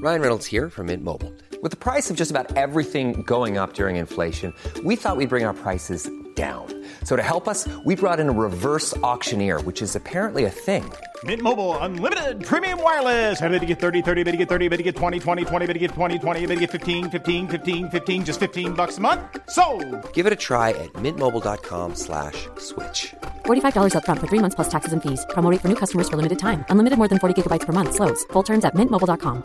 Ryan Reynolds here from Mint Mobile. With the price of just about everything going up during inflation, we thought we'd bring our prices down. So to help us, we brought in a reverse auctioneer, which is apparently a thing. Mint Mobile Unlimited Premium Wireless. How to get 30, 30, bit to get 30, bit to get 20, 20, 20, bit to get 20, 20, bit to get 15, 15, 15, 15, just $15 a month? Sold! Give it a try at mintmobile.com/switch. $45 up front for 3 months plus taxes and fees. Promo rate for new customers for limited time. Unlimited more than 40 gigabytes per month. Slows full terms at mintmobile.com.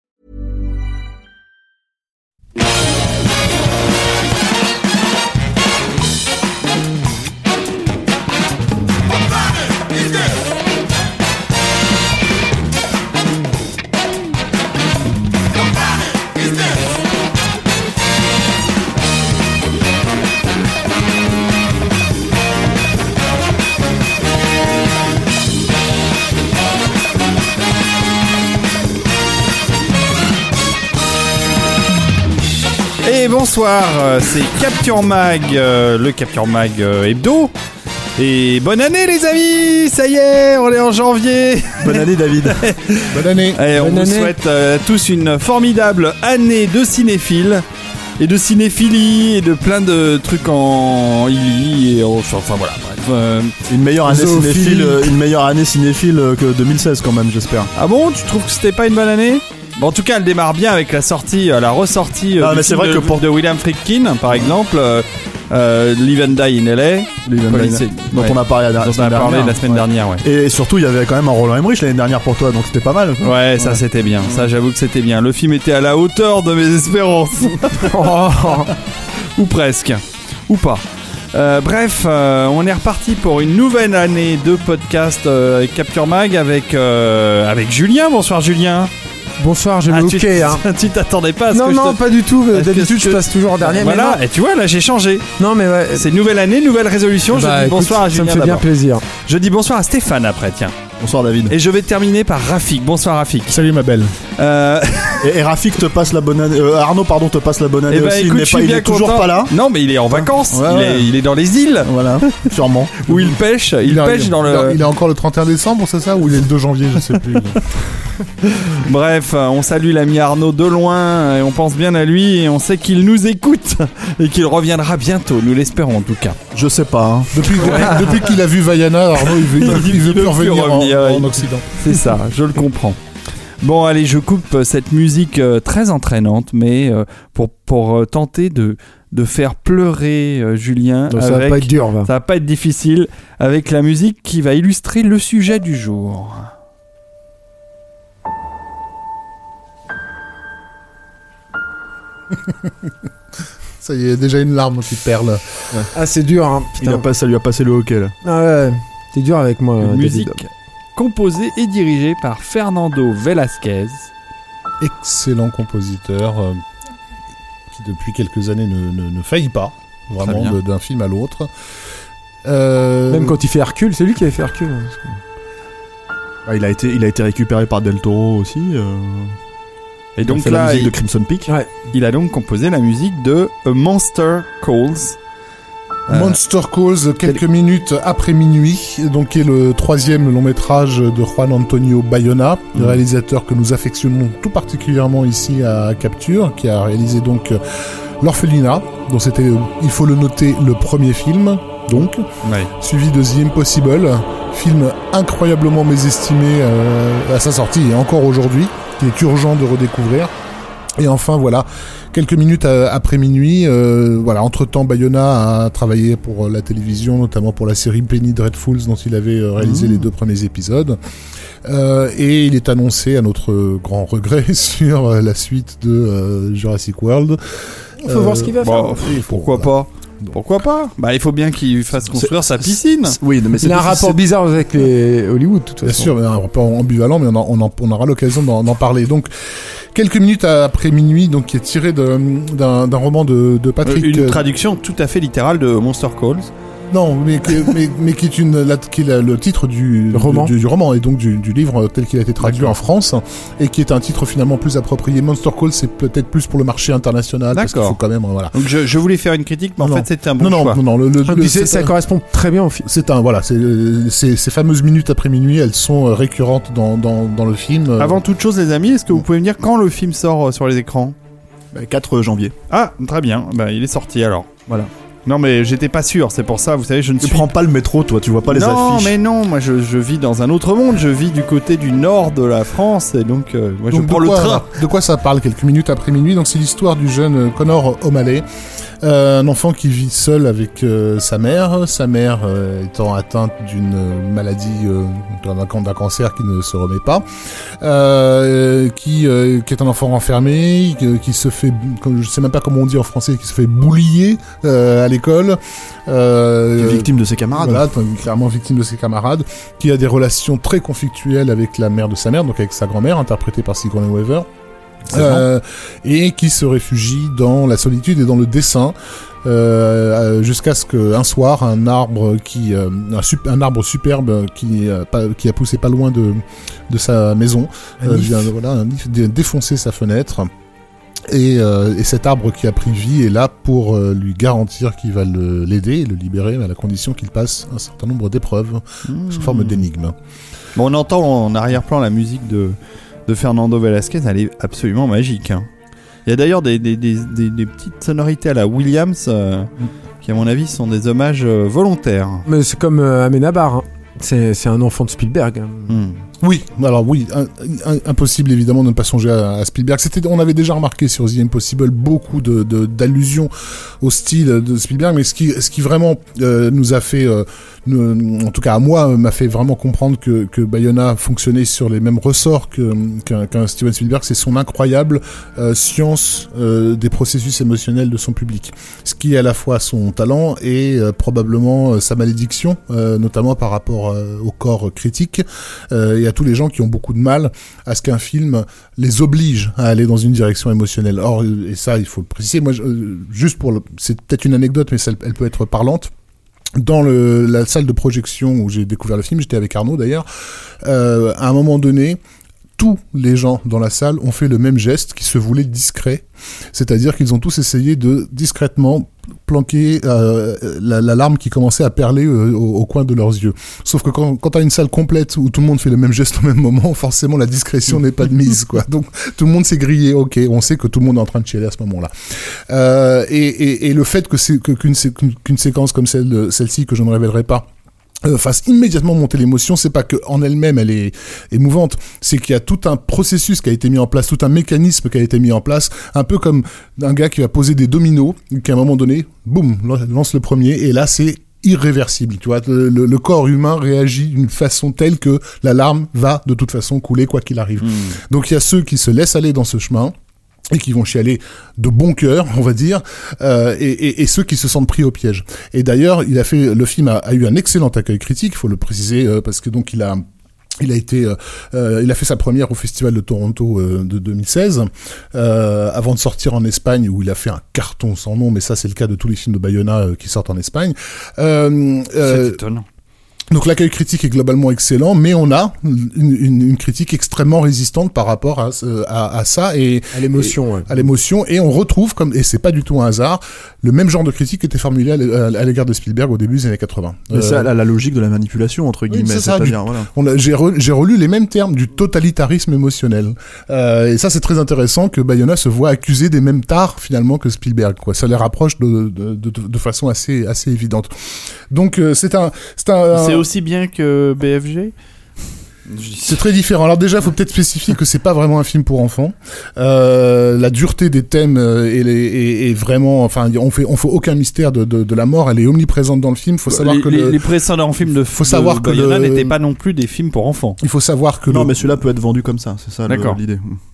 Et bonsoir, c'est Capture Mag, le Capture Mag hebdo. Et bonne année les amis, ça y est, on est en janvier. Bonne année David. Bonne année. Et on vous souhaite tous une formidable année de cinéphiles. Et de cinéphilie, et de plein de trucs en illy, et enfin voilà, bref. Une meilleure année cinéphile que 2016 quand même, j'espère. Ah bon, tu trouves que c'était pas une bonne année ? Bon, en tout cas, elle démarre bien avec la ressortie de William Friedkin, par exemple, Live and Die in LA, dont on a parlé la semaine dernière. Ouais. Et surtout, il y avait quand même un Roland Emmerich l'année dernière pour toi, donc c'était pas mal. Ouais, ça c'était bien. Ça, j'avoue que c'était bien. Le film était à la hauteur de mes espérances. Ou presque. Ou pas. Bref, on est reparti pour une nouvelle année de podcast avec Capture Mag avec Julien. Bonsoir Julien. Bonsoir, je l'ai Tu t'attendais pas à ce Non, pas du tout. D'habitude, je passe toujours en dernier. Voilà, et tu vois, là, j'ai changé. Non, mais ouais. C'est une nouvelle année, nouvelle résolution. Je dis bonsoir à Julien. Ça me fait bien plaisir. Je dis bonsoir à Stéphane après, tiens. Bonsoir David. Et je vais terminer par Rafik. Bonsoir Rafik. Salut ma belle. Et Rafik te passe la bonne année. Arnaud, pardon, te passe la bonne année aussi. Écoute, il est toujours pas là. Non, mais il est en vacances. Il est dans les îles. Voilà, sûrement. Où il pêche. Il pêche dans le. Il est encore le 31 décembre, c'est ça? Ou il est le 2 janvier, je sais plus. Bref, on salue l'ami Arnaud de loin. Et on pense bien à lui. Et on sait qu'il nous écoute. Et qu'il reviendra bientôt. Nous l'espérons en tout cas. Je sais pas. Hein. Depuis qu'il a vu Vaiana, Arnaud, il veut plus revenir en Occident. C'est ça, je le comprends. Bon, allez, je coupe cette musique très entraînante, mais pour tenter de faire pleurer Julien. Donc, ça va pas être dur, va. Ça va pas être difficile, avec la musique qui va illustrer le sujet du jour. Ça y est, déjà une larme qui perle. Ouais. Ah, c'est dur, hein. Ça lui a passé le hockey, là. Ah ouais, t'es dur avec moi, David. Musique composée et dirigée par Fernando Velasquez. Excellent compositeur qui depuis quelques années ne faillit pas, vraiment, d'un film à l'autre. Même quand il fait Hercule, c'est lui qui avait fait Hercule. Il a été récupéré par Del Toro aussi. Et donc là, la musique de Crimson Peak. Ouais. Il a donc composé la musique de A Monster Calls. Monster Calls, quelques minutes après minuit, donc qui est le 3e long métrage de Juan Antonio Bayona, le réalisateur que nous affectionnons tout particulièrement ici à Capture, qui a réalisé donc L'Orphelinat, dont c'était, il faut le noter, le premier film, donc, suivi de The Impossible, film incroyablement mésestimé à sa sortie et encore aujourd'hui, qu'il est urgent de redécouvrir. Et enfin, voilà, quelques minutes après minuit, entre-temps, Bayona a travaillé pour la télévision, notamment pour la série Penny Dreadfuls, dont il avait réalisé les 2 premiers épisodes. Et il est annoncé, à notre grand regret, sur la suite de Jurassic World. Il faut voir ce qu'il va faire. Pourquoi pas ? Pourquoi pas ? Il faut bien qu'il fasse construire sa piscine. Oui, mais il a un rapport bizarre avec les Hollywood, de toute façon. Bien sûr, mais un rapport ambivalent, mais on aura l'occasion d'en parler. Donc, quelques minutes après minuit, donc qui est tiré d'un roman de Patrick. Une traduction tout à fait littérale de Monster Calls. Non, mais qui est le titre du roman et donc du livre tel qu'il a été traduit en France et qui est un titre finalement plus approprié. Monster Call, c'est peut-être plus pour le marché international. Parce qu'il faut quand même, voilà. Donc je voulais faire une critique, mais en fait c'était un bon choix. Non, ça correspond très bien au film. Ces fameuses minutes après minuit, elles sont récurrentes dans le film. Avant toute chose, les amis, est-ce que vous pouvez me dire quand le film sort sur les écrans ? 4 janvier. Ah, très bien. Il est sorti alors. Voilà. Non mais j'étais pas sûr, c'est pour ça, vous savez, Tu prends pas le métro, toi, tu vois pas les affiches. Non mais non, moi je vis dans un autre monde, je vis du côté du nord de la France et donc je prends le train. De quoi ça parle quelques minutes après minuit? Donc c'est l'histoire du jeune Connor O'Malley, un enfant qui vit seul avec sa mère étant atteinte d'une maladie, d'un cancer qui ne se remet pas, qui est un enfant enfermé, qui se fait, je sais même pas comment on dit en français, qui se fait boulier à l'école, victime de ses camarades. Voilà, clairement victime de ses camarades, qui a des relations très conflictuelles avec la mère de sa mère, donc avec sa grand-mère, interprétée par Sigourney Weaver. Et qui se réfugie dans la solitude et dans le dessin jusqu'à ce qu'un soir un arbre superbe qui a poussé pas loin de sa maison vient défoncer sa fenêtre. Et cet arbre qui a pris vie est là pour lui garantir qu'il va l'aider et le libérer, à la condition qu'il passe un certain nombre d'épreuves sous forme d'énigmes. Bon, on entend en arrière-plan la musique de Fernando Velasquez, elle est absolument magique. Hein. Il y a d'ailleurs des petites sonorités à la Williams qui, à mon avis, sont des hommages volontaires. Mais c'est comme Amenabar, hein. C'est un enfant de Spielberg. Oui, alors oui, impossible évidemment de ne pas songer à Spielberg. On avait déjà remarqué sur The Impossible beaucoup d'allusions au style de Spielberg, mais ce qui vraiment nous a fait, en tout cas à moi, m'a fait vraiment comprendre que Bayona fonctionnait sur les mêmes ressorts qu'un Steven Spielberg, c'est son incroyable science des processus émotionnels de son public. Ce qui est à la fois son talent et probablement sa malédiction, notamment par rapport au corps critique et à tous les gens qui ont beaucoup de mal à ce qu'un film les oblige à aller dans une direction émotionnelle. Or, et ça, il faut le préciser, moi, c'est peut-être une anecdote, mais elle peut être parlante. Dans la salle de projection où j'ai découvert le film, j'étais avec Arnaud d'ailleurs, à un moment donné, tous les gens dans la salle ont fait le même geste qui se voulait discret, c'est-à-dire qu'ils ont tous essayé de discrètement planquer la larme qui commençait à perler au coin de leurs yeux. Sauf que quand t'as une salle complète où tout le monde fait le même geste au même moment, forcément la discrétion n'est pas de mise, quoi. Donc tout le monde s'est grillé. Ok, on sait que tout le monde est en train de chialer à ce moment-là. Et le fait qu'une séquence comme celle-ci, que je ne révélerai pas, fasse immédiatement monter l'émotion, c'est pas que en elle-même elle est émouvante, c'est qu'il y a tout un processus qui a été mis en place, tout un mécanisme qui a été mis en place, un peu comme un gars qui va poser des dominos, qui à un moment donné, boum, lance le premier, et là c'est irréversible, tu vois, le corps humain réagit d'une façon telle que la larme va de toute façon couler quoi qu'il arrive. Donc il y a ceux qui se laissent aller dans ce chemin et qui vont chialer de bon cœur, on va dire, et ceux qui se sentent pris au piège. Et d'ailleurs, le film a eu un excellent accueil critique, il faut le préciser, parce que donc il a fait sa première au Festival de Toronto de 2016, avant de sortir en Espagne où il a fait un carton sans nom, mais ça c'est le cas de tous les films de Bayona qui sortent en Espagne. C'est étonnant. Donc l'accueil critique est globalement excellent, mais on a une critique extrêmement résistante par rapport à ça et à l'émotion. À l'émotion, et on retrouve, et c'est pas du tout un hasard, le même genre de critique qui était formulé à l'égard de Spielberg au début des années 80. Mais c'est la logique de la manipulation entre guillemets, oui, c'est-à-dire voilà. J'ai relu les mêmes termes, du totalitarisme émotionnel. Et ça c'est très intéressant que Bayona se voit accusé des mêmes tares finalement que Spielberg, quoi. Ça les rapproche de façon assez évidente. Donc c'est aussi bien que BFG. C'est très différent. Alors déjà, il faut peut-être spécifier que c'est pas vraiment un film pour enfants. La dureté des thèmes est vraiment, enfin, on fait aucun mystère de la mort. Elle est omniprésente dans le film. Faut savoir que les précédents films de Bayona n'étaient pas non plus des films pour enfants. Il faut savoir que non, mais celui-là peut être vendu comme ça. C'est ça l'idée.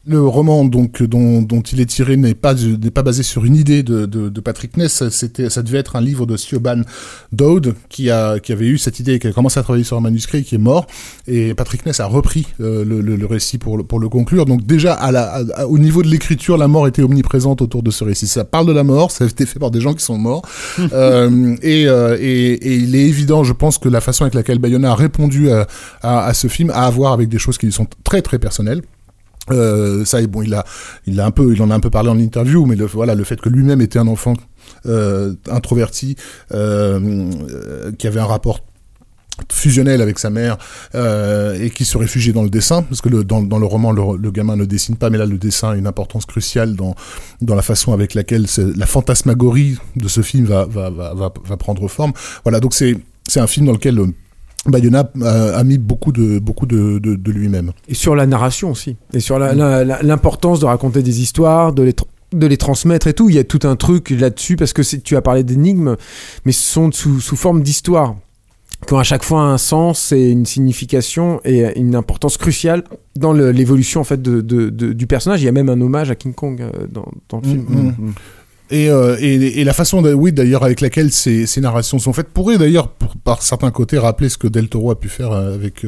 Le roman donc dont il est tiré n'est pas basé sur une idée de Patrick Ness. Ça devait être un livre de Siobhan Dowd qui avait eu cette idée, qui a commencé à travailler sur un manuscrit, qui est mort, et Patrick Ness a repris le récit pour le conclure. Donc déjà au niveau de l'écriture, la mort était omniprésente autour de ce récit. Ça parle de la mort, ça a été fait par des gens qui sont morts, et il est évident, je pense, que la façon avec laquelle Bayona a répondu à ce film a à voir avec des choses qui sont très très personnelles. Ça, bon, il en a un peu parlé en interview, mais le fait que lui-même était un enfant introverti, qui avait un rapport fusionnel avec sa mère, et qui se réfugiait dans le dessin, parce que dans le roman le gamin ne dessine pas, mais là le dessin a une importance cruciale dans la façon avec laquelle la fantasmagorie de ce film va prendre forme. Voilà, donc c'est un film dans lequel Bayona a mis beaucoup de lui-même. Et sur la narration aussi. Et sur l'importance de raconter des histoires, de les transmettre et tout. Il y a tout un truc là-dessus, parce que tu as parlé d'énigmes, mais ce sont sous forme d'histoires, qui ont à chaque fois un sens et une signification et une importance cruciale dans l'évolution en fait du personnage. Il y a même un hommage à King Kong dans le film. Et la façon d'ailleurs avec laquelle ces narrations sont faites pourrait d'ailleurs par certains côtés rappeler ce que Del Toro a pu faire avec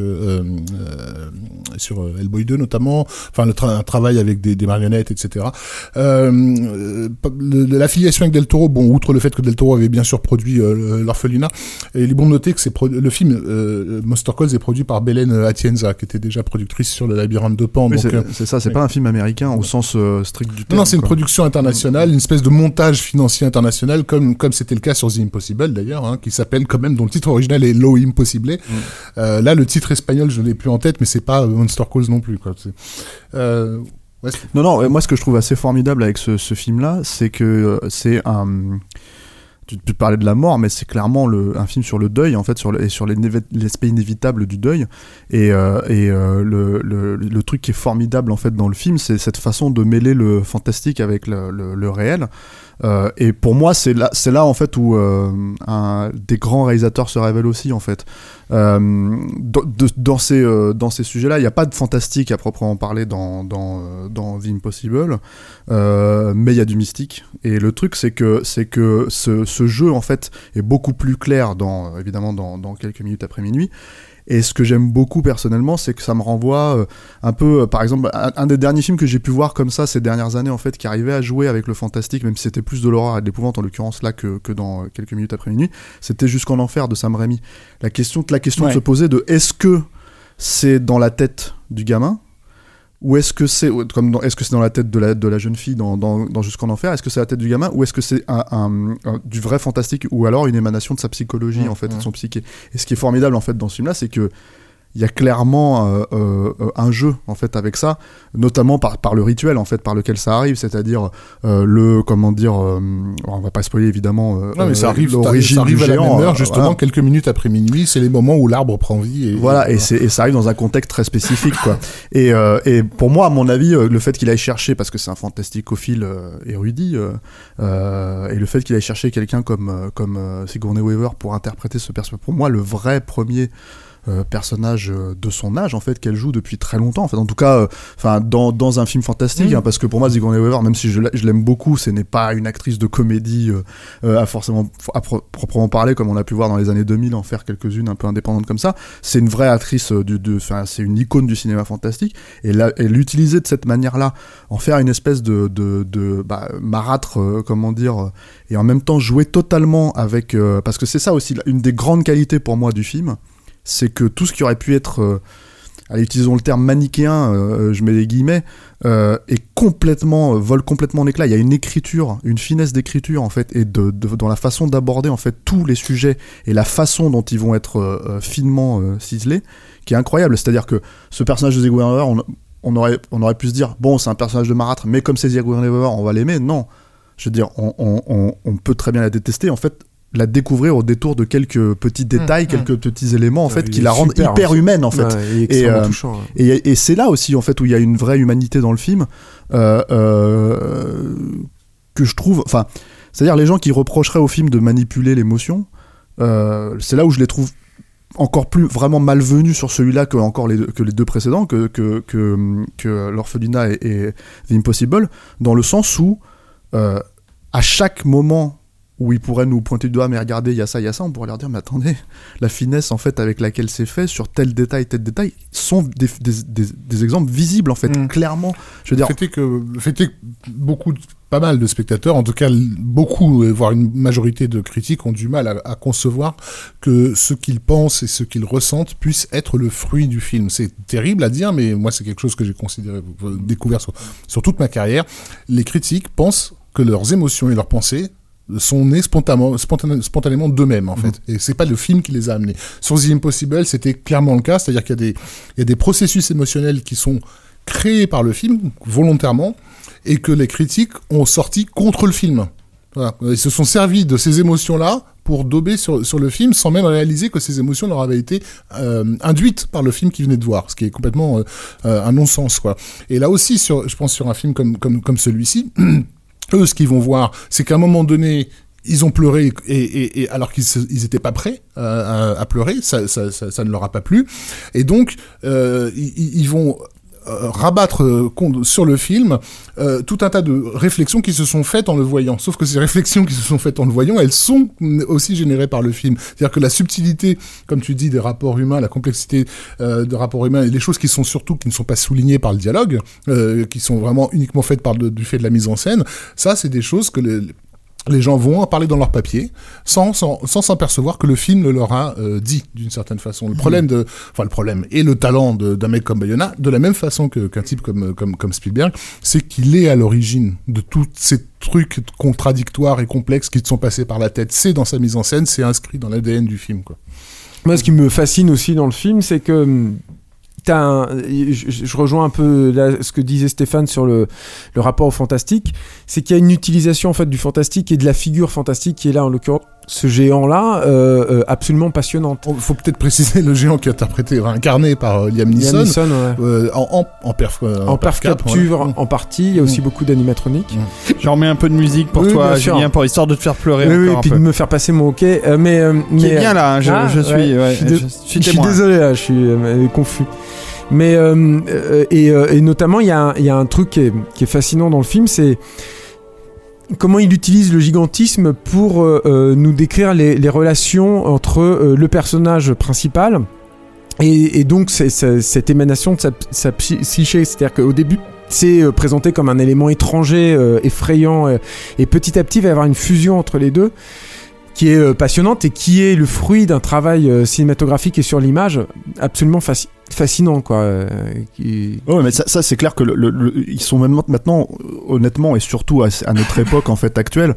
sur Hellboy 2 notamment, enfin un travail avec des marionnettes, etc. L'affiliation avec Del Toro, bon, outre le fait que Del Toro avait bien sûr produit l'Orphelinat, il est bon de noter que le film Monster Calls est produit par Belen Atienza, qui était déjà productrice sur Le Labyrinthe de Pan. Oui, donc c'est ça, c'est pas un film américain au sens strict du terme. Non, c'est une production internationale, une espèce de montage financier international, comme c'était le cas sur The Impossible d'ailleurs, qui s'appelle quand même, dont le titre original est Lo Impossible. Là, le titre espagnol, je l'ai plus en tête, mais c'est pas Monster Calls non plus, quoi. Non, moi ce que je trouve assez formidable avec ce film-là, c'est que c'est un... Tu parlais de la mort, mais c'est clairement un film sur le deuil, en fait, sur l'aspect inévitable du deuil. Et le truc qui est formidable, en fait, dans le film, c'est cette façon de mêler le fantastique avec le réel. Et pour moi, c'est là en fait où des grands réalisateurs se révèlent aussi, en fait. Dans ces sujets-là, il n'y a pas de fantastique à proprement parler dans The Impossible, mais il y a du mystique. Et le truc, c'est que ce jeu, en fait, est beaucoup plus clair évidemment dans quelques minutes après minuit. Et ce que j'aime beaucoup personnellement, c'est que ça me renvoie un peu, par exemple, un des derniers films que j'ai pu voir comme ça ces dernières années, en fait, qui arrivait à jouer avec le fantastique, même si c'était plus de l'horreur et de l'épouvante en l'occurrence là que dans quelques minutes après minuit, c'était Jusqu'en enfer de Sam Raimi. La question de se poser de est-ce que c'est dans la tête du gamin, ou est-ce que c'est dans la tête de la jeune fille dans Jusqu'en enfer, est-ce que c'est la tête du gamin, ou est-ce que c'est du vrai fantastique, ou alors une émanation de sa psychologie, en fait, de son psyché. Et ce qui est formidable, en fait, dans ce film-là, c'est que il y a clairement un jeu, en fait, avec ça, notamment par le rituel, en fait, par lequel ça arrive, c'est-à-dire on va pas spoiler évidemment mais ça arrive à la même heure, justement, quelques minutes après minuit, c'est les moments où l'arbre prend vie. Et ça arrive dans un contexte très spécifique, quoi. Et pour moi, à mon avis, le fait qu'il aille chercher, parce que c'est un fantasticophile érudit, et le fait qu'il aille chercher quelqu'un comme Sigourney Weaver pour interpréter ce personnage, pour moi, le vrai premier personnage de son âge, en fait, qu'elle joue depuis très longtemps, en fait, en tout cas dans un film fantastique, parce que pour moi Sigourney Weaver, même si je l'aime beaucoup, ce n'est pas une actrice de comédie à proprement parler, comme on a pu voir dans les années 2000 en faire quelques-unes un peu indépendantes comme ça. C'est une vraie actrice c'est une icône du cinéma fantastique, et l'utiliser de cette manière-là, en faire une espèce de marâtre, et en même temps jouer totalement avec, parce que c'est ça aussi une des grandes qualités pour moi du film, c'est que tout ce qui aurait pu être, utilisons le terme manichéen, je mets des guillemets, vole complètement en éclat. Il y a une écriture, une finesse d'écriture, en fait, et dans la façon d'aborder, en fait, tous les sujets et la façon dont ils vont être finement ciselés, qui est incroyable. C'est-à-dire que ce personnage de Sigourney Weaver, on aurait pu se dire, bon, c'est un personnage de marâtre, mais comme c'est Sigourney Weaver, on va l'aimer. Non, je veux dire, on peut très bien la détester, en fait, la découvrir au détour de quelques petits détails, quelques petits élients, en fait, qui la rendent hyper humaine, en fait. Et c'est là aussi, en fait, où il y a une vraie humanité dans le film, que je trouve, c'est-à-dire les gens qui reprocheraient au film de manipuler l'émotion, c'est là où je les trouve encore plus vraiment malvenu sur celui-là que les deux précédents, que l'Orphelinat et The Impossible, dans le sens où à chaque moment où ils pourraient nous pointer du doigt, mais regardez, il y a ça, on pourrait leur dire, mais attendez, la finesse en fait avec laquelle c'est fait sur tel détail, sont des exemples visibles en fait, clairement. Je veux dire, fait que pas mal de spectateurs, en tout cas beaucoup, voire une majorité de critiques ont du mal à concevoir que ce qu'ils pensent et ce qu'ils ressentent puisse être le fruit du film. C'est terrible à dire, mais moi c'est quelque chose que j'ai découvert sur toute ma carrière. Les critiques pensent que leurs émotions et leurs pensées sont nés spontanément d'eux-mêmes en fait, et c'est pas le film qui les a amenés. Sur The Impossible, c'était clairement le cas, c'est-à-dire qu'il y a des processus émotionnels qui sont créés par le film volontairement et que les critiques ont sorti contre le film. Voilà. Ils se sont servis de ces émotions-là pour dober sur le film sans même réaliser que ces émotions leur avaient été induites par le film qu'ils venaient de voir, ce qui est complètement un non-sens, quoi. Et là aussi, je pense sur un film comme celui-ci, eux, ce qu'ils vont voir, c'est qu'à un moment donné, ils ont pleuré et alors qu'ils étaient pas prêts à pleurer, ça ne leur a pas plu, et donc ils vont rabattre sur le film tout un tas de réflexions qui se sont faites en le voyant. Sauf que ces réflexions qui se sont faites en le voyant, elles sont aussi générées par le film. C'est-à-dire que la subtilité, comme tu dis, des rapports humains, la complexité des rapports humains et les choses qui ne sont pas soulignées par le dialogue, qui sont vraiment uniquement faites du fait de la mise en scène, ça, c'est des choses que les gens vont en parler dans leur papier sans s'apercevoir que le film le leur a dit d'une certaine façon. Le problème et le talent d'un mec comme Bayona, de la même façon qu'un type comme Spielberg, c'est qu'il est à l'origine de tous ces trucs contradictoires et complexes qui te sont passés par la tête. C'est dans sa mise en scène, c'est inscrit dans l'ADN du film, quoi. Moi, ce qui me fascine aussi dans le film, c'est que je rejoins un peu là, ce que disait Stéphane sur le rapport au fantastique, c'est qu'il y a une utilisation en fait du fantastique et de la figure fantastique qui est là en l'occurrence ce géant-là, absolument passionnante. Il faut peut-être préciser le géant qui est incarné par Liam Neeson, ouais. en perf capture en partie. Il y a aussi beaucoup d'animatroniques. J'en remets un peu de musique pour toi, Julien, pour histoire de te faire pleurer encore un puis peu. De me faire passer mon hockey. Qui est bien là, je suis témoin. Je suis désolé, là, je suis confus. Mais et notamment il y a un truc qui est fascinant dans le film, c'est comment il utilise le gigantisme pour nous décrire les relations entre le personnage principal et donc cette émanation de sa psyché. C'est-à-dire qu'au début c'est présenté comme un élément étranger, effrayant, et petit à petit il va y avoir une fusion entre les deux qui est passionnante et qui est le fruit d'un travail cinématographique et sur l'image absolument fascinant, quoi. Ouais, mais ça c'est clair que ils sont même maintenant, honnêtement, et surtout à notre époque en fait actuelle,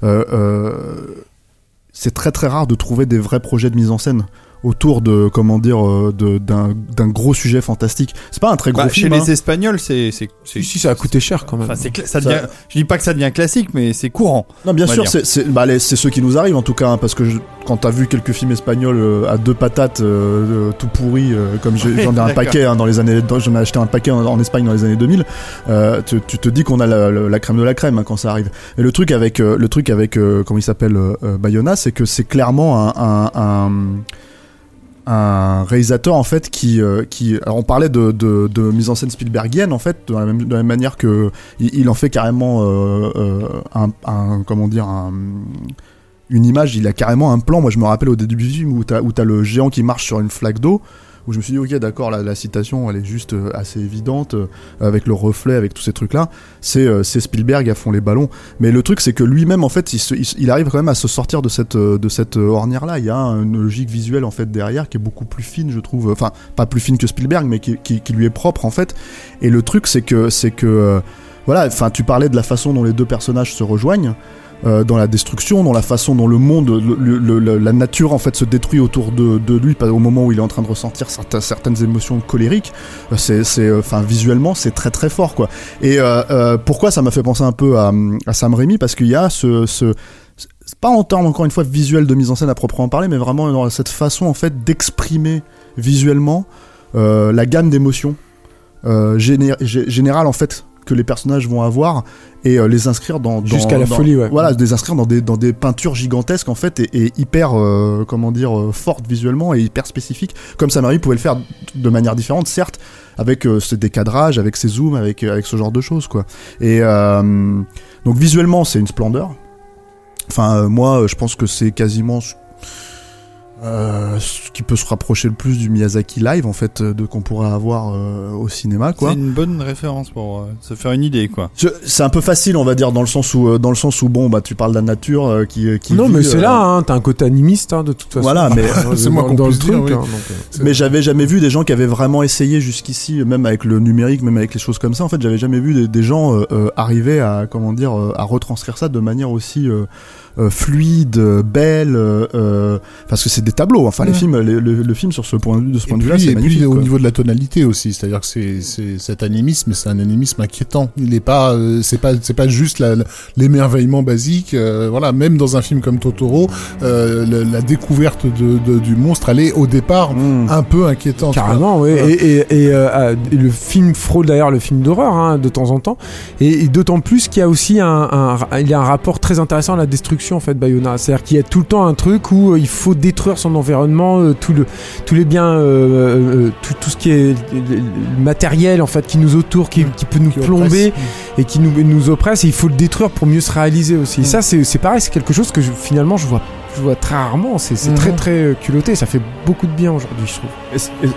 c'est très très rare de trouver des vrais projets de mise en scène autour de d'un gros sujet fantastique. C'est pas un très gros film. Chez les Espagnols, c'est si ça a coûté cher quand même. Enfin, je dis pas que ça devient classique, mais c'est courant. Non, bien sûr, c'est ce qui nous arrive en tout cas, hein, parce que quand t'as vu quelques films espagnols à deux patates, tout pourris, comme j'en ai un paquet dans les années, j'en ai acheté un paquet en Espagne dans les années 2000. Tu te dis qu'on a la crème de la crème, hein, quand ça arrive. Et le truc avec comment il s'appelle, Bayona, c'est que c'est clairement un réalisateur en fait qui alors on parlait de mise en scène Spielbergienne en fait, de la même manière que il en fait carrément une image, il a carrément un plan. Moi je me rappelle au début du film où t'as le géant qui marche sur une flaque d'eau, où je me suis dit ok d'accord, la citation elle est juste assez évidente, avec le reflet, avec tous ces trucs là, c'est Spielberg à fond les ballons. Mais le truc c'est que lui-même en fait il arrive quand même à se sortir de cette ornière là. Il y a une logique visuelle en fait derrière qui est beaucoup plus fine, je trouve, enfin pas plus fine que Spielberg, mais qui lui est propre en fait. Et le truc c'est que voilà, enfin tu parlais de la façon dont les deux personnages se rejoignent, dans la destruction, dans la façon dont le monde, la nature en fait se détruit autour de lui au moment où il est en train de ressentir certaines émotions colériques. Enfin visuellement c'est très très fort, quoi. Et pourquoi ça m'a fait penser un peu à Sam Raimi, parce qu'il y a c'est pas en termes encore une fois visuel de mise en scène à proprement parler, mais vraiment dans cette façon en fait d'exprimer visuellement la gamme d'émotions générale en fait que les personnages vont avoir et les inscrire dans jusqu'à la folie, ouais. Voilà, les inscrire dans des peintures gigantesques en fait et hyper fortes visuellement et hyper spécifiques, comme Sam Raimi pouvait le faire de manière différente, certes, avec ses décadrages, avec ses zooms, avec ce genre de choses, quoi. Et donc visuellement c'est une splendeur. Enfin moi je pense que c'est quasiment ce qui peut se rapprocher le plus du Miyazaki live en fait qu'on pourrait avoir au cinéma, quoi. C'est une bonne référence pour se faire une idée, quoi. C'est un peu facile, on va dire, dans le sens où bon bah tu parles de la nature qui non vit, mais c'est là hein, t'as un côté animiste hein, de toute façon. Voilà, mais c'est moi qu'on dans peut le dire, truc oui. hein, donc, mais j'avais jamais vu des gens qui avaient vraiment essayé jusqu'ici, même avec le numérique, même avec les choses comme ça. En fait, j'avais jamais vu des gens arriver à à retranscrire ça de manière aussi fluide, belle, parce que c'est des tableaux. Enfin, les films, le film sur ce point de vue-là, c'est magnifique. Et puis au niveau de la tonalité aussi, c'est-à-dire que c'est cet animisme, c'est un animisme inquiétant. Il est pas, c'est pas juste l'émerveillement basique. Voilà, même dans un film comme Totoro, la découverte du monstre, elle est au départ un peu inquiétante. Carrément, oui. Et le film frôle d'ailleurs le film d'horreur hein, de temps en temps, et d'autant plus qu'il y a aussi il y a un rapport très intéressant à la destruction en fait, Bayona. C'est-à-dire qu'il y a tout le temps un truc où il faut détruire son environnement, tous les biens, tout ce qui est matériel en fait qui nous entoure, qui peut nous plomber et qui nous oppresse, et il faut le détruire pour mieux se réaliser aussi. Et ça c'est pareil, c'est quelque chose que finalement je vois très rarement. C'est très très culotté. Ça fait beaucoup de bien aujourd'hui, je trouve.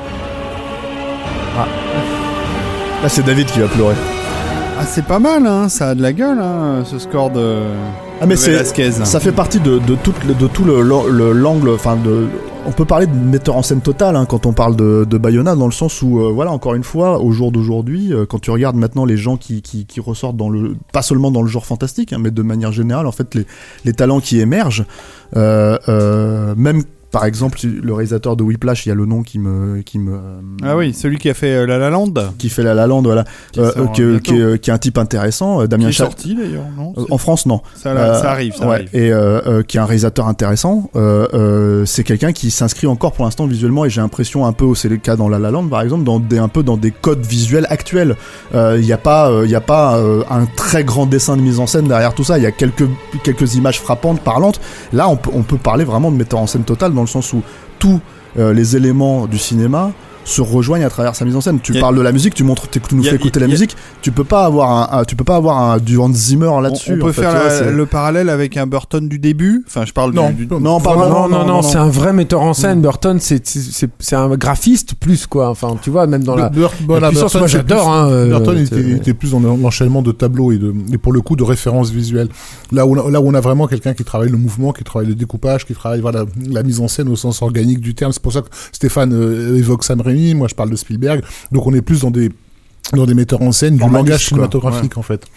Là, c'est David qui va pleurer. Ah, c'est pas mal, hein. Ça a de la gueule, hein, ce score de. Ah mais Velasquez. Ça fait partie de tout l'angle, enfin on peut parler de metteur en scène total hein, quand on parle de Bayona, dans le sens où voilà, encore une fois, au jour d'aujourd'hui, quand tu regardes maintenant les gens qui ressortent pas seulement dans le genre fantastique, hein, mais de manière générale, en fait les talents qui émergent, même par exemple le réalisateur de Whiplash, il y a le nom qui me Ah oui, celui qui a fait La La Land, qui fait La La Land, voilà, qui est un type intéressant, Damien qui est sorti d'ailleurs, non en France, non, ça arrive. Et qui est un réalisateur intéressant. C'est quelqu'un qui s'inscrit encore pour l'instant visuellement, et j'ai l'impression un peu, c'est le cas dans La La Land par exemple, un peu dans des codes visuels actuels. Il y a pas un très grand dessin de mise en scène derrière tout ça. Il y a quelques images frappantes, parlantes. Là, on peut parler vraiment de metteur en scène total, dans le sens où tous les éléments du cinéma se rejoignent à travers sa mise en scène. Tu parles de la musique, tu nous fais écouter la musique. Tu peux pas avoir du Hans Zimmer là-dessus. On peut faire le parallèle avec un Burton du début. Enfin, je parle non, c'est un vrai metteur en scène. Burton, c'est un graphiste plus, quoi. Enfin, tu vois, même dans la puissance, moi j'adore. Burton était plus dans l'enchaînement de tableaux et pour le coup de références visuelles. Là où on a vraiment quelqu'un qui travaille le mouvement, qui travaille le découpage, qui travaille la mise en scène au sens organique du terme. C'est pour ça que Stéphane évoque Sam Raimi. Moi je parle de Spielberg, donc on est plus dans des metteurs en scène du langage cinématographique, en fait.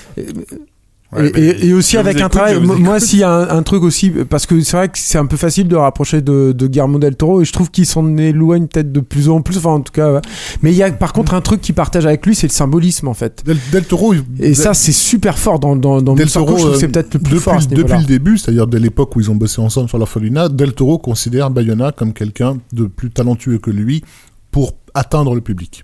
Et aussi avec un travail, moi s'il y a un truc aussi, parce que c'est vrai que c'est un peu facile de rapprocher de Guillermo del Toro, et je trouve qu'il s'en éloigne peut-être de plus en plus, enfin en tout cas, ouais. Mais il y a par contre un truc qu'il partage avec lui, c'est le symbolisme en fait. Del Toro, ça c'est super fort dans Del Toro, je trouve que c'est peut-être le plus fort depuis le début, c'est-à-dire dès l'époque où ils ont bossé ensemble sur l'Orphelinat. Del Toro considère Bayona comme quelqu'un de plus talentueux que lui pour atteindre le public.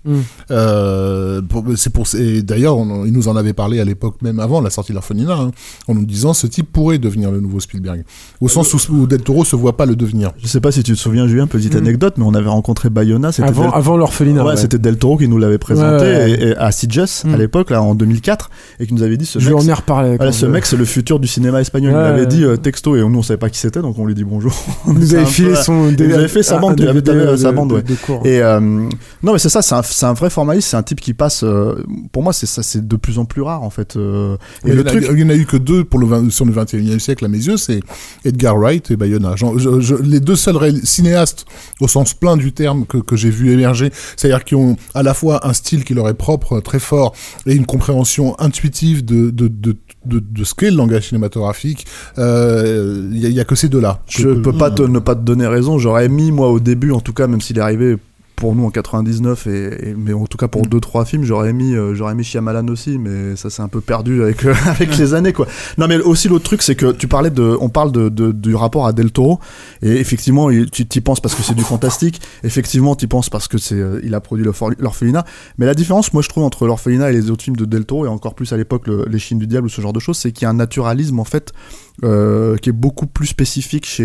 Et d'ailleurs, il nous en avait parlé à l'époque, même avant la sortie de l'Orphelinat, hein, en nous disant ce type pourrait devenir le nouveau Spielberg. Au sens où Del Toro se voit pas le devenir. Je sais pas si tu te souviens, Julien, petite anecdote, mais on avait rencontré Bayona. C'était avant l'Orphelinat. Ouais, c'était Del Toro qui nous l'avait présenté et à Sitges à l'époque, là, en 2004, et qui nous avait dit ce mec, c'est le futur du cinéma espagnol. Il m'avait dit texto, et nous on savait pas qui c'était, donc on lui dit bonjour. Il nous avait filé il avait fait sa bande, il avait sa bande, ouais. Et non mais c'est ça, c'est un vrai formaliste, c'est un type qui passe, pour moi c'est de plus en plus rare en fait. Et il y en a eu que deux sur le 21e siècle à mes yeux, c'est Edgar Wright et Bayona. Les deux seuls cinéastes au sens plein du terme que j'ai vu émerger, c'est-à-dire qui ont à la fois un style qui leur est propre, très fort, et une compréhension intuitive de ce qu'est le langage cinématographique. Il y a que ces deux-là. Je peux pas ne pas te donner raison. J'aurais mis, moi, au début, en tout cas, même s'il est arrivé pour nous en 99 mais en tout cas pour 2-3 films j'aurais mis Shyamalan aussi, mais ça s'est un peu perdu avec les années quoi. Non mais aussi l'autre truc c'est que on parle du rapport à Del Toro, et effectivement tu t'y penses parce que c'est du fantastique, effectivement t'y penses parce que il a produit l'Orphelinat, mais la différence moi je trouve entre l'Orphelinat et les autres films de Del Toro, et encore plus à l'époque Les Chines du Diable ou ce genre de choses, c'est qu'il y a un naturalisme en fait qui est beaucoup plus spécifique chez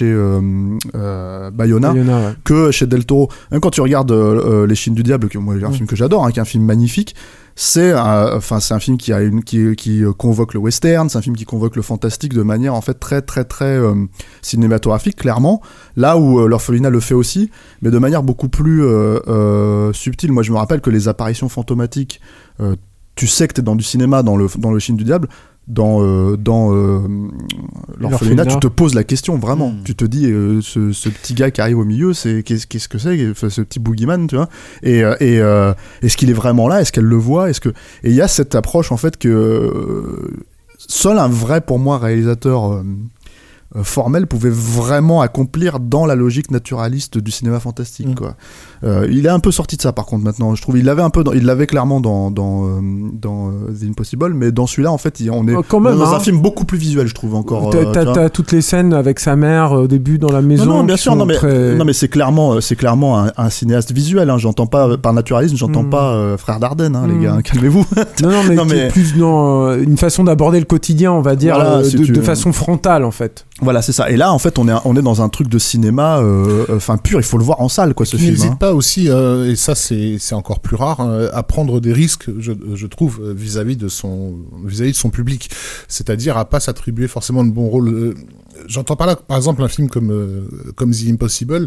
Bayona ouais. que chez Del Toro. Même quand tu regardes Les Chines du Diable, qui est un film que j'adore, qui est un film magnifique, c'est un film qui convoque le western, c'est un film qui convoque le fantastique de manière en fait très très très cinématographique clairement, là où l'Orphelinat le fait aussi, mais de manière beaucoup plus subtile. Moi je me rappelle que les apparitions fantomatiques, tu sais que t'es dans du cinéma dans le Chine du Diable. Dans l'Orphelinat, tu te poses la question vraiment. Tu te dis ce petit gars qui arrive au milieu, qu'est-ce que c'est, ce petit boogeyman, tu vois, et est-ce qu'il est vraiment là, est-ce qu'elle le voit, et il y a cette approche en fait que seul un vrai, pour moi, réalisateur formel pouvait vraiment accomplir dans la logique naturaliste du cinéma fantastique quoi. Il est un peu sorti de ça par contre maintenant, je trouve. Il l'avait clairement dans The Impossible, mais dans celui-là en fait on est dans un film beaucoup plus visuel, je trouve encore. T'as toutes les scènes avec sa mère au début dans la maison. Non bien sûr, non mais c'est clairement un cinéaste visuel, hein. J'entends pas par naturalisme, j'entends pas Frères Dardenne, hein, les gars, hein, calmez-vous. non mais plus dans une façon d'aborder le quotidien, on va dire, voilà, de façon frontale en fait. Voilà, c'est ça. Et là, en fait, on est dans un truc de cinéma, pur. Il faut le voir en salle, quoi, ce film. N'hésite pas aussi, et ça c'est encore plus rare, à prendre des risques, je trouve, vis-à-vis de son public. C'est-à-dire à pas s'attribuer forcément de bons rôles. J'entends par là, par exemple, un film comme The Impossible.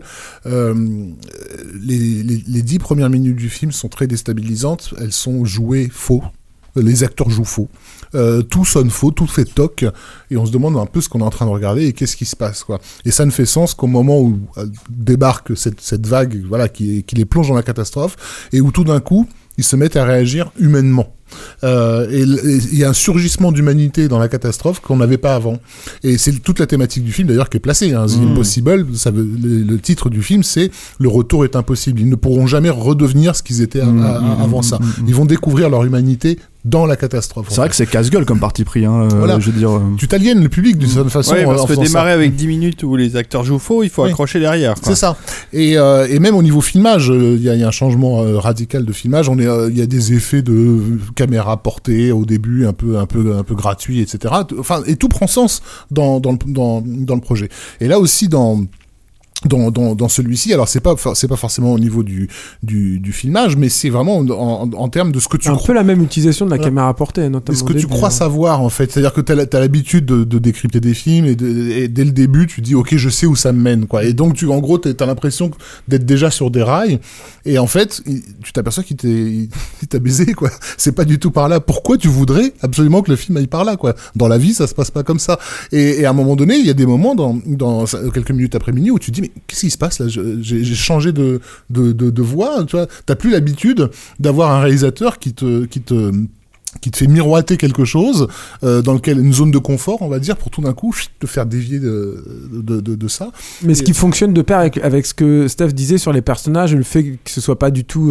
Les 10 premières minutes du film sont très déstabilisantes. Elles sont jouées faux. Les acteurs jouent faux. Tout sonne faux, tout fait toc, et on se demande un peu ce qu'on est en train de regarder et qu'est-ce qui se passe, quoi. Et ça ne fait sens qu'au moment où débarque cette vague, voilà, qui les plonge dans la catastrophe, et où tout d'un coup, ils se mettent à réagir humainement. Et il y a un surgissement d'humanité dans la catastrophe qu'on n'avait pas avant. Et c'est toute la thématique du film d'ailleurs qui est placée. Hein. The Impossible, le titre du film, c'est Le retour est impossible. Ils ne pourront jamais redevenir ce qu'ils étaient avant ça. Ils vont découvrir leur humanité dans la catastrophe. C'est vrai que c'est casse-gueule comme parti pris. Hein, voilà. Je veux dire, tu t'aliènes le public d'une certaine façon. Ouais, parce que démarrer avec 10 minutes où les acteurs jouent faux, il faut accrocher derrière. Quoi. C'est ça. Et même au niveau filmage, il y a un changement radical de filmage. Il y a des effets de caméra portée au début, un peu gratuit, etc. Enfin, et tout prend sens dans le projet. Et là aussi dans celui-ci, alors c'est pas forcément au niveau du filmage, mais c'est vraiment en termes de ce que tu un peu la même utilisation de la caméra portée, notamment. Ce que tu crois savoir, en fait, c'est-à-dire que t'as l'habitude de décrypter des films et dès le début tu dis ok, je sais où ça me mène, quoi. Et donc en gros t'as l'impression d'être déjà sur des rails, et en fait tu t'aperçois qu'il t'a baisé, quoi. C'est pas du tout par là. Pourquoi tu voudrais absolument que le film aille par là, quoi? Dans la vie ça se passe pas comme ça. Et à un moment donné il y a des moments dans quelques minutes après minuit où tu dis mais qu'est-ce qui se passe là? J'ai changé de voix, tu vois. T'as plus l'habitude d'avoir un réalisateur qui te fait miroiter quelque chose dans lequel une zone de confort, on va dire, pour tout d'un coup te faire dévier de ça. Mais ce qui fonctionne de pair avec ce que Steph disait sur les personnages, le fait que ce soit pas du tout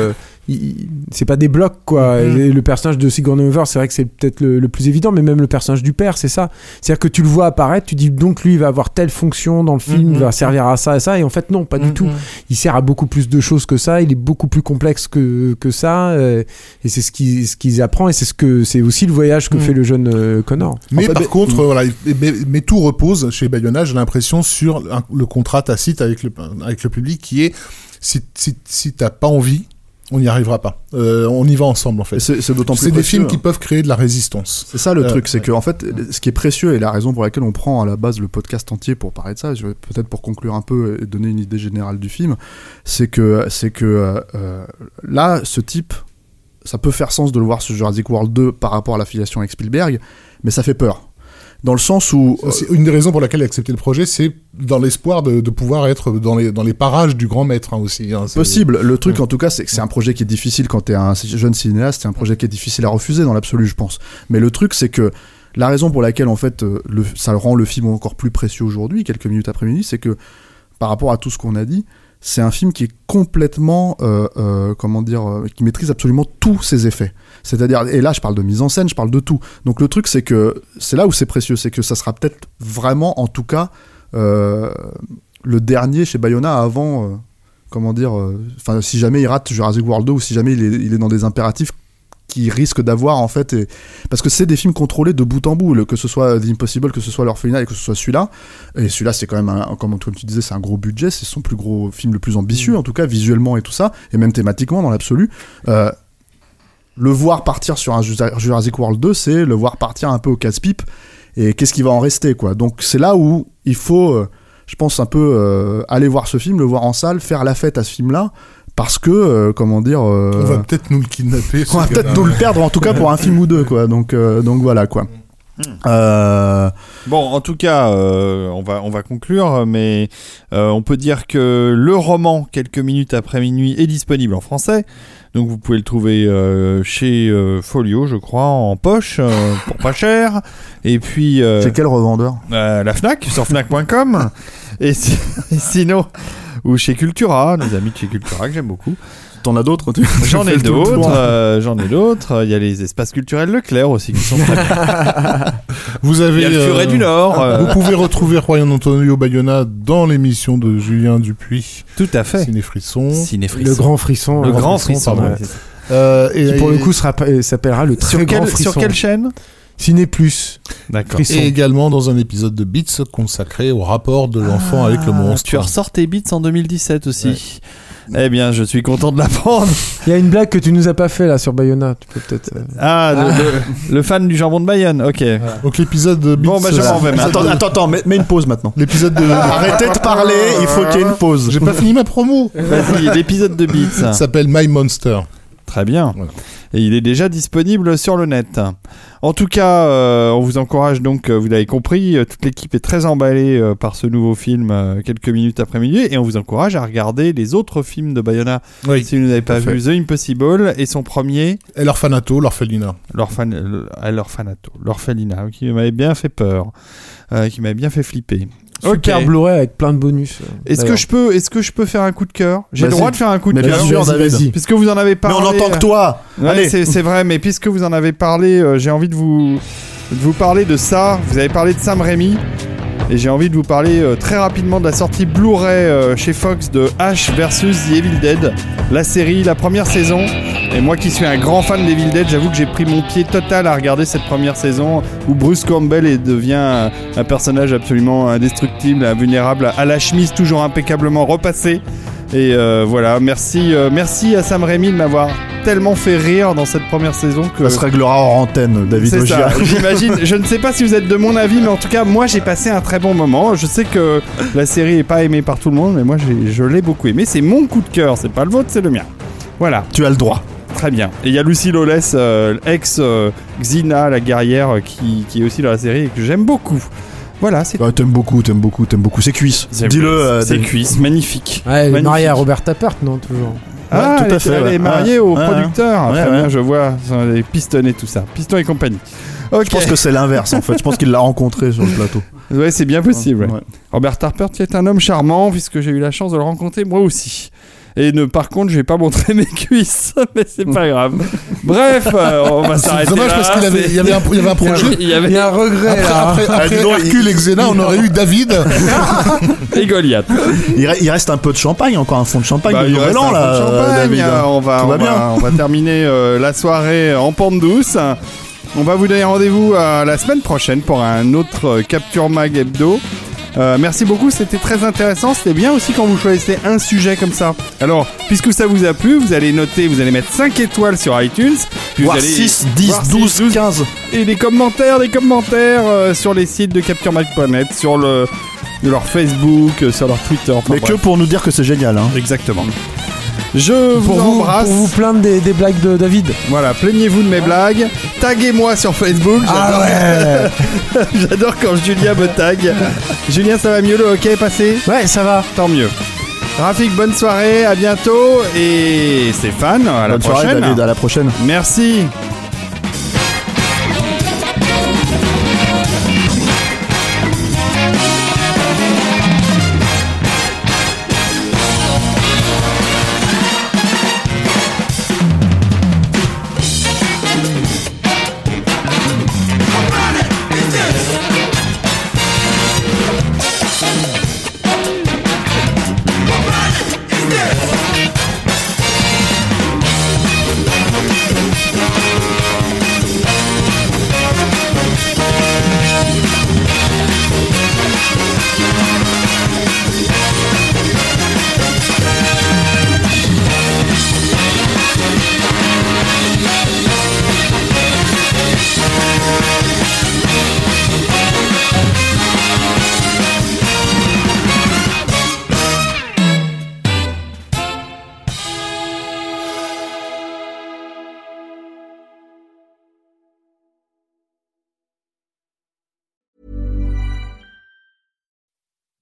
c'est pas des blocs, quoi. Et le personnage de Sigourney Weaver, c'est vrai que c'est peut-être le plus évident, mais même le personnage du père, c'est ça. C'est-à-dire que tu le vois apparaître, tu dis donc lui il va avoir telle fonction dans le film, il va servir à ça et ça, et en fait non, pas du tout. Il sert à beaucoup plus de choses que ça, il est beaucoup plus complexe que ça, et c'est ce qu'ils apprend, et c'est aussi le voyage que fait le jeune Connor. Mais par contre, voilà, mais tout repose chez Bayona, j'ai l'impression, sur le contrat tacite avec le public, qui est si t'as pas envie, on n'y arrivera pas. On y va ensemble, en fait. C'est d'autant plus précieux, des films qui hein. peuvent créer de la résistance. C'est ça le truc, c'est que en fait, ce qui est précieux et la raison pour laquelle on prend à la base le podcast entier pour parler de ça, peut-être pour conclure un peu et donner une idée générale du film, c'est que là, ce type, ça peut faire sens de le voir sur Jurassic World 2 par rapport à l'affiliation avec Spielberg, mais ça fait peur. Dans le sens où... C'est une des raisons pour laquelle il a accepté le projet, c'est dans l'espoir de pouvoir être dans les parages du grand maître, hein, aussi. Hein, possible. Le truc, en tout cas, c'est que c'est un projet qui est difficile quand t'es un jeune cinéaste, c'est un projet qui est difficile à refuser dans l'absolu, je pense. Mais le truc, c'est que la raison pour laquelle, en fait, ça rend le film encore plus précieux aujourd'hui, quelques minutes après minuit, c'est que, par rapport à tout ce qu'on a dit, c'est un film qui est complètement, qui maîtrise absolument tous ses effets. C'est-à-dire, et là je parle de mise en scène, je parle de tout. Donc le truc c'est que, c'est là où c'est précieux, c'est que ça sera peut-être vraiment, en tout cas, le dernier chez Bayona avant, si jamais il rate Jurassic World 2 ou si jamais il est dans des impératifs qui risque d'avoir en fait, parce que c'est des films contrôlés de bout en bout, que ce soit The Impossible, que ce soit l'Orphelinat et que ce soit celui-là, et celui-là c'est quand même comme tu disais, c'est un gros budget, c'est son plus gros film le plus ambitieux en tout cas visuellement et tout ça, et même thématiquement dans l'absolu. Le voir partir sur un Jurassic World 2, c'est le voir partir un peu au casse-pipe, et qu'est-ce qui va en rester quoi. Donc c'est là où il faut je pense un peu aller voir ce film, le voir en salle, faire la fête à ce film-là, parce que on va peut-être nous le kidnapper, on va peut-être nous le perdre, en tout cas pour un film ou deux quoi. Donc voilà quoi. Bon, en tout cas, on va conclure, mais on peut dire que le roman Quelques minutes après minuit est disponible en français. Donc vous pouvez le trouver chez Folio, je crois, en poche, pour pas cher. Et puis c'est quel revendeur? La Fnac, sur Fnac.com. et sinon, ou chez Cultura, nos amis de chez Cultura que j'aime beaucoup. T'en as d'autres? J'en ai d'autres. Il y a les espaces culturels Leclerc aussi qui sont très bien. Vous avez, il y a le Furet du Nord. Vous pouvez retrouver Juan Antonio Bayona dans l'émission de Julien Dupuis. Tout à fait. Ciné Frisson. Le Grand Frisson. Le Grand Frisson. Pardon. Et qui pour le coup s'appellera le très Grand Frisson. Sur quelle chaîne? Ciné Plus. D'accord. Frisson. Et également dans un épisode de Beats consacré au rapport de l'enfant avec le monstre. Tu ressors tes Beats en 2017 aussi. Ouais. Eh bien, je suis content de l'apprendre. Il y a une blague que tu nous as pas fait là sur Bayona. Tu peux peut-être. Le fan du jambon de Bayonne. Ok. Voilà. Donc l'épisode de Beats. Bon, bah je m'en vais. Attends, mets une pause maintenant. L'épisode de. Arrêtez de parler. Il faut qu'il y ait une pause. J'ai pas fini ma promo. Vas-y, l'épisode de Beats. Ça s'appelle My Monster. Très bien. Voilà. Et il est déjà disponible sur le net. En tout cas, on vous encourage donc, vous l'avez compris, toute l'équipe est très emballée par ce nouveau film quelques minutes après minuit, et on vous encourage à regarder les autres films de Bayona. Oui, si vous n'avez pas vu The Impossible et son premier... Et l'Orphelinat. L'Orphelinat, qui m'avait bien fait peur, qui m'avait bien fait flipper. Super Blu-ray avec plein de bonus. Est-ce que je peux faire un coup de cœur? J'ai le droit de faire un coup de cœur. Bien sûr, David. Puisque vous en avez parlé. Mais on n'entend que toi. Ouais, allez. C'est vrai, mais puisque vous en avez parlé, j'ai envie de vous parler de ça. Vous avez parlé de Sam Raimi. Et j'ai envie de vous parler très rapidement de la sortie Blu-ray chez Fox de Ash vs The Evil Dead. La série, la première saison. Et moi qui suis un grand fan d'Evil Dead, j'avoue que j'ai pris mon pied total à regarder cette première saison où Bruce Campbell devient un personnage absolument indestructible, invulnérable, à la chemise toujours impeccablement repassée. Et voilà, merci à Sam Raimi de m'avoir tellement fait rire dans cette première saison que... Ça se réglera hors antenne, David. C'est ça, j'imagine. Je ne sais pas si vous êtes de mon avis, mais en tout cas, moi j'ai passé un très bon moment. Je sais que la série n'est pas aimée par tout le monde, mais moi je l'ai beaucoup aimé. C'est mon coup de cœur, c'est pas le vôtre, c'est le mien. Voilà. Tu as le droit. Très bien. Et il y a Lucy Lawless, ex Xena, la guerrière, qui est aussi dans la série et que j'aime beaucoup. Voilà, c'est... T'aimes beaucoup. C'est cuisse. Dis-le. C'est cuisse, magnifique. Ouais, elle est mariée à Robert Tappert, non, toujours. Ah, tout à fait. Elle est mariée au producteur. Ouais, très bien, je vois. Les pistons et tout ça. Pistons et compagnie. Okay. Je pense que c'est l'inverse en fait. Je pense qu'il l'a rencontré sur le plateau. Ouais, c'est bien possible. Ouais. Robert Tappert qui est un homme charmant, puisque j'ai eu la chance de le rencontrer moi aussi. Et par contre, je vais pas montrer mes cuisses, mais c'est pas grave. Bref, on va s'arrêter. C'est dommage là. parce qu'il y avait un projet. Il y avait un regret. Après Hercule et Xena, on aurait eu David et Goliath. Il reste un peu de champagne, encore un fond de champagne. Il reste un fond de champagne. David. On va terminer la soirée en pente douce. On va vous donner rendez-vous la semaine prochaine pour un autre Capture Mag Hebdo. Merci beaucoup, c'était très intéressant. C'était bien aussi quand vous choisissez un sujet comme ça. Alors, puisque ça vous a plu, vous allez noter, vous allez mettre 5 étoiles sur iTunes. Puis Voir vous allez 6, 10, 12, 15. Et des commentaires sur les sites de CaptureMag.net, sur leur Facebook, sur leur Twitter. Mais que pour nous dire que c'est génial. Hein. Exactement. Je vous embrasse. Pour vous plaindre des blagues de David. Voilà, plaignez-vous de mes blagues. Taguez-moi sur Facebook. J'adore quand Julien me tag. Julien, ça va mieux, le hockey est passé? Ouais, ça va. Tant mieux. Rafik, bonne soirée, à bientôt. Et Stéphane, à la prochaine. Soirée, David, à la prochaine. Merci.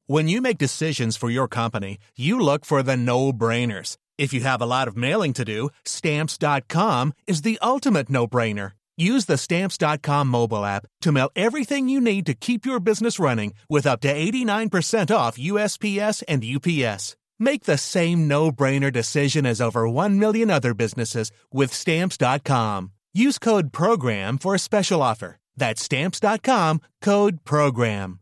When you make decisions for your company, you look for the no-brainers. If you have a lot of mailing to do, Stamps.com is the ultimate no-brainer. Use the Stamps.com mobile app to mail everything you need to keep your business running with up to 89% off USPS and UPS. Make the same no-brainer decision as over 1 million other businesses with Stamps.com. Use code PROGRAM for a special offer. That's Stamps.com, code PROGRAM.